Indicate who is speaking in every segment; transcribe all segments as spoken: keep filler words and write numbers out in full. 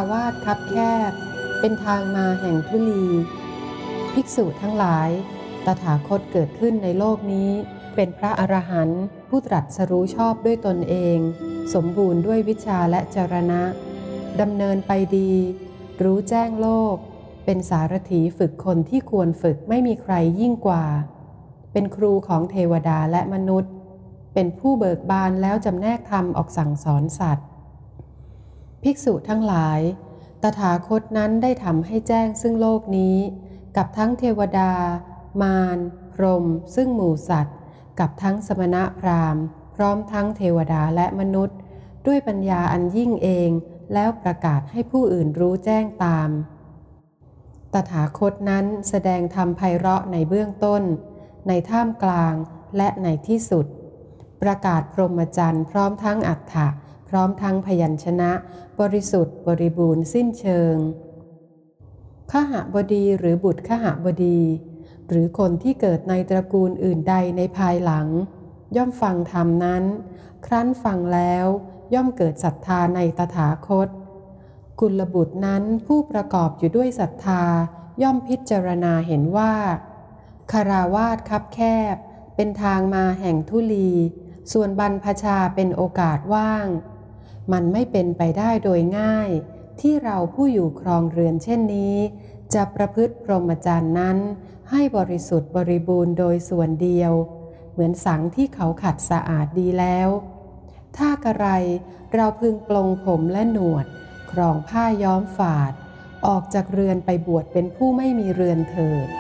Speaker 1: าวาสคับแคบเป็นทางมาแห่งทุลีภิกษุทั้งหลายตถาคตเกิดขึ้นในโลกนี้เป็นพระอรหันต์ผู้ตรัสรู้ชอบด้วยตนเองสมบูรณ์ด้วยวิชาและจรณะดำเนินไปดีรู้แจ้งโลกเป็นสารถีฝึกคนที่ควรฝึกไม่มีใครยิ่งกว่าเป็นครูของเทวดาและมนุษย์เป็นผู้เบิกบานแล้วจำแนกธรรมออกสั่งสอนสัตว์ภิกษุทั้งหลายตถาคตนั้นได้ทำให้แจ้งซึ่งโลกนี้กับทั้งเทวดามารพรหมซึ่งหมู่สัตว์กับทั้งสมณะพราหมณ์พร้อมทั้งเทวดาและมนุษย์ด้วยปัญญาอันยิ่งเองแล้วประกาศให้ผู้อื่นรู้แจ้งตามตถาคตนั้นแสดงธรรมไพเราะในเบื้องต้นในท่ามกลางและในที่สุดประกาศพรหมจรรย์พร้อมทั้งอรรถะพร้อมทั้งพยัญชนะบริสุทธิ์บริบูรณ์สิ้นเชิงขหบดีหรือบุตรขหบดีหรือคนที่เกิดในตระกูลอื่นใดในภายหลังย่อมฟังธรรมนั้นครั้นฟังแล้วย่อมเกิดศรัทธาในตถาคตกุลบุตรนั้นผู้ประกอบอยู่ด้วยศรัทธาย่อมพิจารณาเห็นว่าคฤหัสถ์คับแคบเป็นทางมาแห่งทุลีส่วนบรรพชาเป็นโอกาสว่างมันไม่เป็นไปได้โดยง่ายที่เราผู้อยู่ครองเรือนเช่นนี้จะประพฤติพรหมจรรย์นั้นให้บริสุทธิ์บริบูรณ์โดยส่วนเดียวเหมือนสังที่เขาขัดสะอาดดีแล้วถ้ากระไรเราพึงปลงผมและหนวดครองผ้าย้อมฝาดออกจากเรือนไปบวชเป็นผู้ไม่มีเรือนเถิด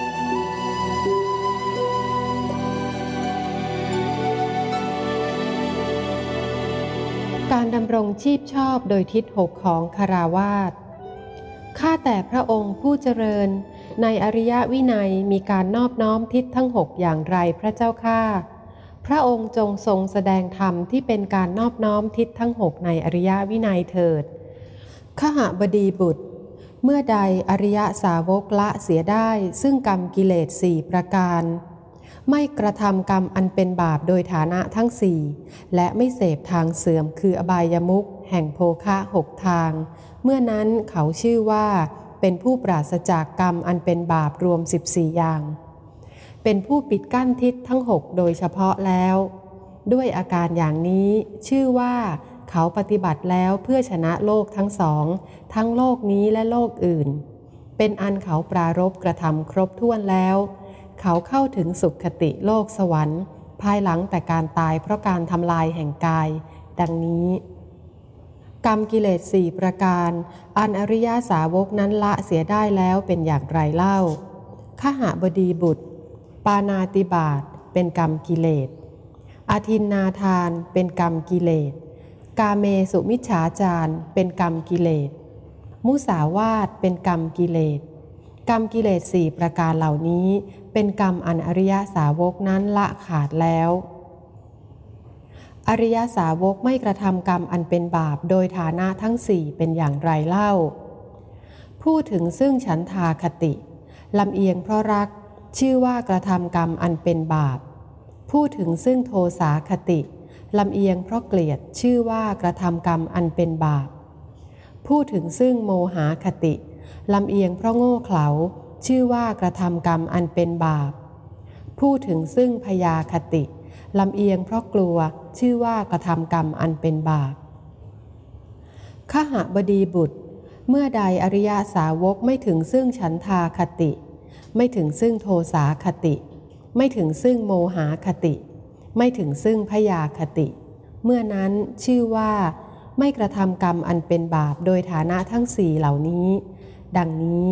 Speaker 1: การดำรงชีพชอบโดยทิศหกของคฤหัสถ์ข้าแต่พระองค์ผู้เจริญในอริยวินัยมีการนอบน้อมทิศทั้งหกอย่างไรพระเจ้าข้าพระองค์จงทรงแสดงธรรมที่เป็นการนอบน้อมทิศทั้งหกในอริยวินัยเถิดขหบดีบุตรเมื่อใดอริยสาวกละเสียได้ซึ่งกรรมกิเลสสี่ประการไม่กระทำกรรมอันเป็นบาปโดยฐานะทั้งสี่และไม่เสพทางเสื่อมคืออบายมุขแห่งโภคะหกทางเมื่อนั้นเขาชื่อว่าเป็นผู้ปราศจากกรรมอันเป็นบาปรวมสิบสี่อย่างเป็นผู้ปิดกั้นทิศทั้งหกโดยเฉพาะแล้วด้วยอาการอย่างนี้ชื่อว่าเขาปฏิบัติแล้วเพื่อชนะโลกทั้งสองทั้งโลกนี้และโลกอื่นเป็นอันเขาปรารภกระทำครบถ้วนแล้วเขาเข้าถึงสุขคติโลกสวรรค์ภายหลังแต่การตายเพราะการทำลายแห่งกายดังนี้กรรมกิเลสสี่ประการอันอริยสาวกนั้นละเสียได้แล้วเป็นอย่างไรเล่าขหบดีบุตรปาณาติบาตเป็นกรรมกิเลสอาทินนาทานเป็นกรรมกิเลสกาเมสุมิจฉาจารเป็นกรรมกิเลสมุสาวาทเป็นกรรมกิเลสกรรมกิเลสสี่ประการเหล่านี้เป็นกรรมอันอริยสาวกนั้นละขาดแล้วอริยสาวกไม่กระทำกรรมอันเป็นบาปโดยฐานะทั้งสี่เป็นอย่างไรเล่าพูดถึงซึ่งฉันทาคติลำเอียงเพราะรักชื่อว่ากระทำกรรมอันเป็นบาปพูดถึงซึ่งโทสาคติลำเอียงเพราะเกลียดชื่อว่ากระทำกรรมอันเป็นบาปพูดถึงซึ่งโมหาคติลำเอียงเพราะโง่เขลาชื่อว่ากระทำกรรมอันเป็นบาปพูดถึงซึ่งพยาคติลำเอียงเพราะกลัวชื่อว่ากระทำกรรมอันเป็นบาปขหบดีบุตรเมื่อใดอริยสาวกไม่ถึงซึ่งฉันทาคติไม่ถึงซึ่งโทสาคติไม่ถึงซึ่งโมหาคติไม่ถึงซึ่งพยาคติเมื่อนั้นชื่อว่าไม่กระทำกรรมอันเป็นบาปโดยฐานะทั้งสี่เหล่านี้ดังนี้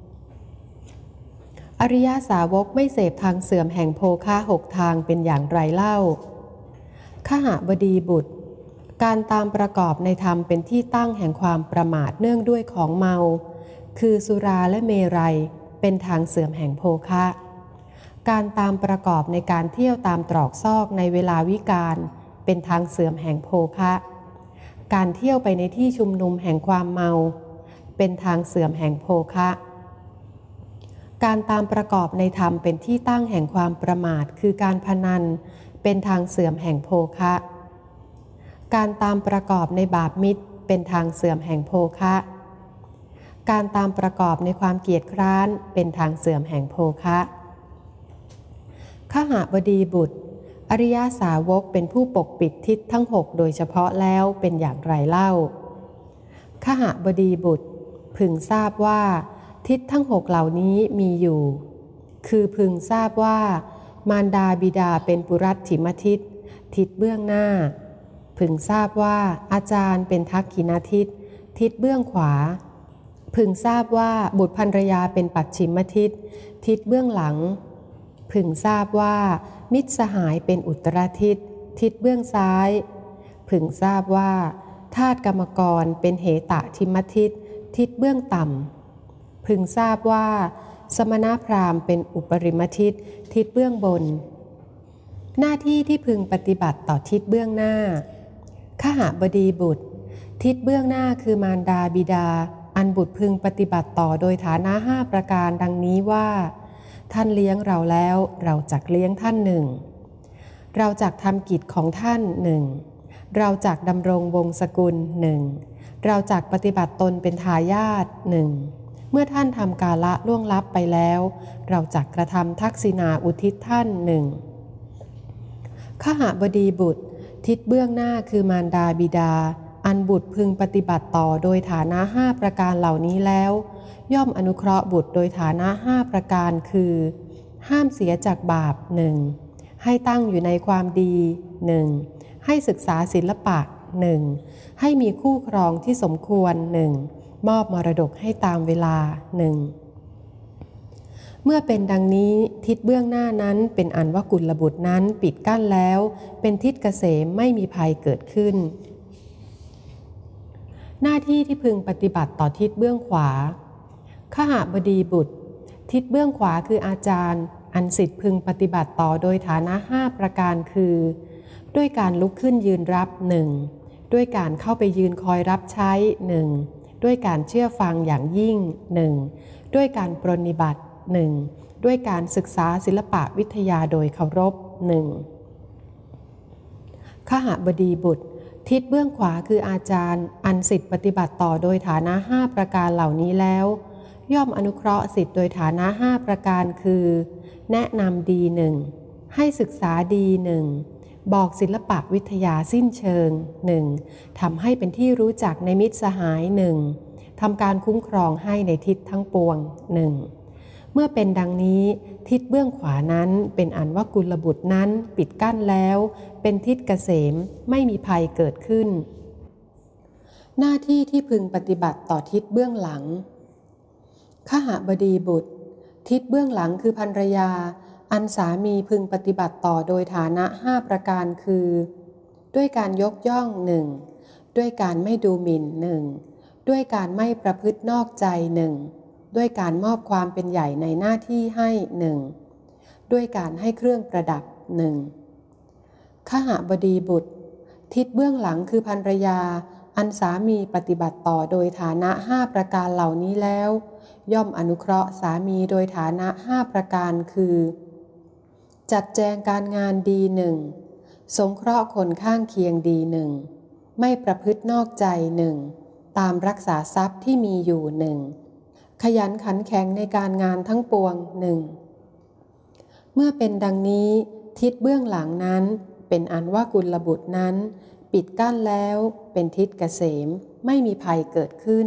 Speaker 1: อริยสาวกไม่เสพทางเสื่อมแห่งโภคะหกทางเป็นอย่างไรเล่าขหบดีบุตรการตามประกอบในธรรมเป็นที่ตั้งแห่งความประมาทเนื่องด้วยของเมาคือสุราและเมรัยเป็นทางเสื่อมแห่งโภคะการตามประกอบในการเที่ยวตามตรอกซอกในเวลาวิกาลเป็นทางเสื่อมแห่งโภคะการเที่ยวไปในที่ชุมนุมแห่งความเมาเป็นทางเสื่อมแห่งโภคะการตามประกอบในธรรมเป็นที่ตั้งแห่งความประมาทคือการพนันเป็นทางเสื่อมแห่งโภคะ การตามประกอบในบาปมิตรเป็นทางเสื่อมแห่งโภคะการตามประกอบในความเกียจคร้านเป็นทางเสื่อมแห่งโภคะขหบดีบุตรอริยสาวกเป็นผู้ปกปิดทิศทั้งหกโดยเฉพาะแล้วเป็นอย่างไรเล่าขหบดีบุตรพึงทราบว่าทิศทั้งหกเหล่านี้มีอยู่คือพึงทราบว่ามารดาบิดาเป็นปุรัตถิมทิศทิศเบื้องหน้าพึงทราบว่าอาจารย์เป็นทักขิณทิศทิศเบื้องขวาพึงทราบว่าบุตรภรรยาเป็นปัจฉิมทิศทิศเบื้องหลังพึงทราบว่ามิตรสหายเป็นอุตรทิศทิศเบื้องซ้ายพึงทราบว่าทาสกรรมกรเป็นเหตทิมทิศทิศเบื้องต่ำพึงทราบว่าสมณพราหมณ์เป็นอุปริมทิศทิศเบื้องบนหน้าที่ที่พึงปฏิบัติต่อทิศเบื้องหน้าขหบดีบุตรทิศเบื้องหน้าคือมารดาบิดาอันบุตรพึงปฏิบัติต่อโดยฐานะห้าประการดังนี้ว่าท่านเลี้ยงเราแล้วเราจักเลี้ยงท่านหนึ่งเราจักทำกิจของท่านหนึ่งเราจักดำรงวงศกุลหนึ่งเราจักปฏิบัติตนเป็นทายาทหนึ่งเมื่อท่านทำกาละล่วงลับไปแล้วเราจักกระทำทักษิณาอุทิศท่านหนึ่งขหบดีบุตรทิศเบื้องหน้าคือมารดาบิดาอันบุตรพึงปฏิบัติต่อโดยฐานะห้าประการเหล่านี้แล้วย่อมอนุเคราะห์บุตรโดยฐานะห้าประการคือห้ามเสียจากบาปหนึ่งให้ตั้งอยู่ในความดีหนึ่งให้ศึกษาศิลปะหนึ่งให้มีคู่ครองที่สมควรหนึ่งมอบมรดกให้ตามเวลาหนึ่งเมื่อเป็นดังนี้ทิศเบื้องหน้านั้นเป็นอันว่ากุลบุตรนั้นปิดกั้นแล้วเป็นทิศเกษมไม่มีภัยเกิดขึ้นหน้าที่ที่พึงปฏิบัติต่อทิศเบื้องขวาขหบดีบุตรทิศเบื้องขวาคืออาจารย์อันศิษย์พึงปฏิบัติต่อโดยฐานะห้าประการคือด้วยการลุกขึ้นยืนรับหนึ่งด้วยการเข้าไปยืนคอยรับใช้หนึ่งด้วยการเชื่อฟังอย่างยิ่งหนึ่งด้วยการปรนนิบัติหนึ่งด้วยการศึกษาศิลปะวิทยาโดยเคารพหนึ่งขหบดีบุตรทิศเบื้องขวาคืออาจารย์อันศิษย์ปฏิบัติต่อโดยฐานะห้าประการเหล่านี้แล้วย่อมอนุเคราะห์ศิษย์โดยฐานะห้าประการคือแนะนำดีหนึ่งให้ศึกษาดีหนึ่งบอกศิลปะวิทยาสิ้นเชิงหนึ่งทำให้เป็นที่รู้จักในมิตรสหายหนึ่งทำการคุ้มครองให้ในทิศทั้งปวงหนึ่งเมื่อเป็นดังนี้ทิศเบื้องขวานั้นเป็นอันว่ากุลบุตรนั้นปิดกั้นแล้วเป็นทิศเกษมไม่มีภัยเกิดขึ้นหน้าที่ที่พึงปฏิบัติต่อทิศเบื้องหลังขหบดีบุตรทิศเบื้องหลังคือภรรยาอันสามีพึงปฏิบัติต่อโดยฐานะห้าประการคือด้วยการยกย่องหนึ่งด้วยการไม่ดูหมิ่นหนึ่งด้วยการไม่ประพฤตินอกใจหนึ่งด้วยการมอบความเป็นใหญ่ในหน้าที่ให้หนึ่งด้วยการให้เครื่องประดับหนึ่งขหบดีบุตรทิศเบื้องหลังคือภรรยาอันสามีปฏิบัติต่อโดยฐานะห้าประการเหล่านี้แล้วย่อมอนุเคราะห์สามีโดยฐานะห้าประการคือจัดแจงการงานดีหนึ่งสงเคราะห์คนข้างเคียงดีหนึ่งไม่ประพฤตินอกใจหนึ่งตามรักษาทรัพย์ที่มีอยู่หนึ่งขยันขันแข็งในการงานทั้งปวงหนึ่งเมื่อเป็นดังนี้ทิศเบื้องหลังนั้นเป็นอันว่ากุลบุตรนั้นปิดกั้นแล้วเป็นทิศเกษมไม่มีภัยเกิดขึ้น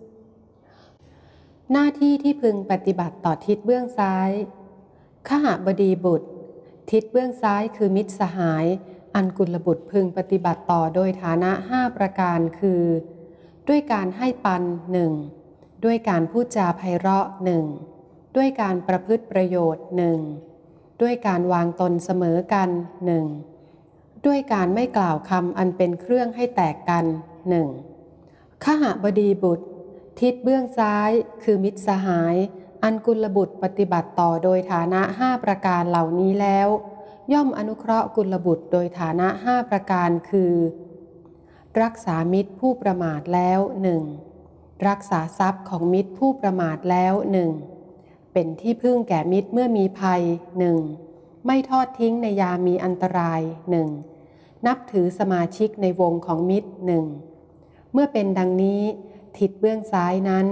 Speaker 1: หน้าที่ที่พึงปฏิบัติต่อทิศเบื้องซ้ายขหบดีบุตรทิศเบื้องซ้ายคือมิตรสหายอันกุลบุตรพึงปฏิบัติต่อโดยฐานะห้าประการคือด้วยการให้ปันหนึ่งด้วยการพูดจาไพเราะหนึ่งด้วยการประพฤติประโยชน์หนึ่งด้วยการวางตนเสมอกันหนึ่งด้วยการไม่กล่าวคำอันเป็นเครื่องให้แตกกันหนึ่งขหบดีบุตรทิศเบื้องซ้ายคือมิตรสหายอันกุลบุตรปฏิบัติต่อโดยฐานะห้าประการเหล่านี้แล้วย่อมอนุเคราะห์กุลบุตรโดยฐานะห้าประการคือรักษามิตรผู้ประมาทแล้วหนึ่งรักษาทรัพย์ของมิตรผู้ประมาทแล้วหนึ่งเป็นที่พึ่งแก่มิตรเมื่อมีภัยหนึ่งไม่ทอดทิ้งในยามมีอันตรายหนึ่งนับถือสมาชิกในวงของมิตรหนึ่งเมื่อเป็นดังนี้ทิศเบื้องซ้ายนั้น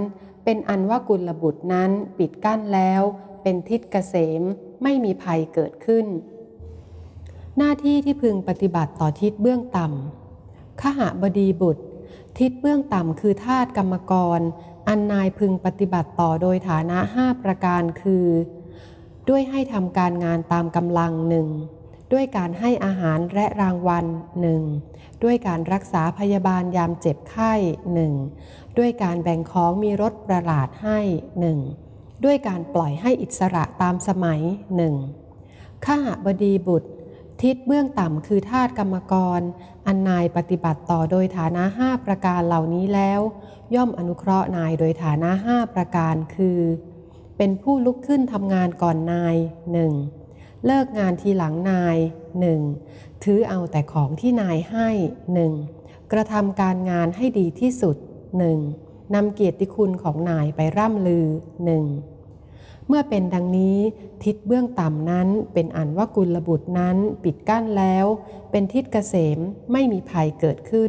Speaker 1: เป็นอันว่ากุลบุตรนั้นปิดกั้นแล้วเป็นทิศเกษมไม่มีภัยเกิดขึ้นหน้าที่ที่พึงปฏิบัติต่อทิศเบื้องต่ำขหบดีบุตรทิศเบื้องต่ำคือธาตุกรรมกรอันนายพึงปฏิบัติต่อโดยฐานะห้าประการคือด้วยให้ทำการงานตามกำลังหนึ่งด้วยการให้อาหารและรางวัลหนึ่งด้วยการรักษาพยาบาลยามเจ็บไข้หนึ่งด้วยการแบ่งของมีรสประหลาดให้หนึ่งด้วยการปล่อยให้อิสระตามสมัยหนึ่งขหบดีบุตรทิศเบื้องต่ำคือธาตุกรรมกรอันนายปฏิบัติต่อโดยฐานะห้าประการเหล่านี้แล้วย่อมอนุเคราะห์นายโดยฐานะห้าประการคือเป็นผู้ลุกขึ้นทำงานก่อนนายหนึ่งเลิกงานทีหลังนายหนึ่งถือเอาแต่ของที่นายให้หนึ่งกระทำการงานให้ดีที่สุดหนึ่งนำเกียรติคุณของนายไปร่ำลือหนึ่งเมื่อเป็นดังนี้ทิศเบื้องต่ำนั้นเป็นอันว่ากุลบุตรนั้นปิดกั้นแล้วเป็นทิศเกษมไม่มีภัยเกิดขึ้น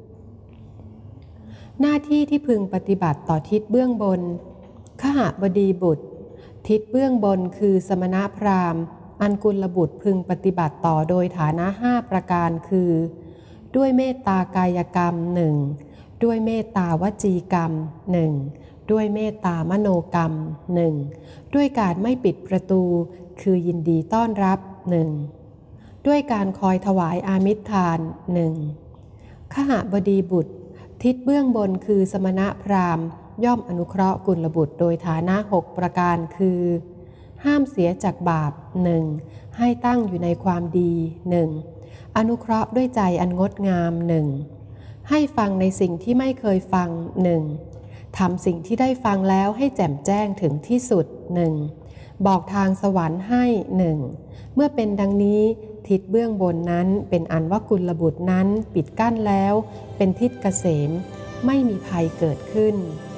Speaker 1: หน้าที่ที่พึงปฏิบัติต่อทิศเบื้องบนขหบดีบุตรทิศเบื้องบนคือสมณพราหมณ์อันกุลบุตรพึงปฏิบัติต่อโดยฐานะห้าประการคือด้วยเมตตากายกรรมหนึ่งด้วยเมตตาวจีกรรมหนึ่งด้วยเมตตามโนกรรมหนึ่งด้วยการไม่ปิดประตูคือยินดีต้อนรับหนึ่งด้วยการคอยถวายอามิสทานหนึ่งขหบดีบุตรทิศเบื้องบนคือสมณพราหมณ์ย่อมอนุเคราะห์กุลบุตรโดยฐานะหกประการคือห้ามเสียจากบาปหนึ่งให้ตั้งอยู่ในความดีหนึ่งอนุเคราะห์ด้วยใจอันงดงามหนึ่งให้ฟังในสิ่งที่ไม่เคยฟังหนึ่งทำสิ่งที่ได้ฟังแล้วให้แจ่มแจ้งถึงที่สุดหนึ่งบอกทางสวรรค์ให้หนึ่งเมื่อเป็นดังนี้ทิศเบื้องบนนั้นเป็นอันว่ากุลบุตรนั้นปิดกั้นแล้วเป็นทิศเกษมไม่มีภัยเกิดขึ้น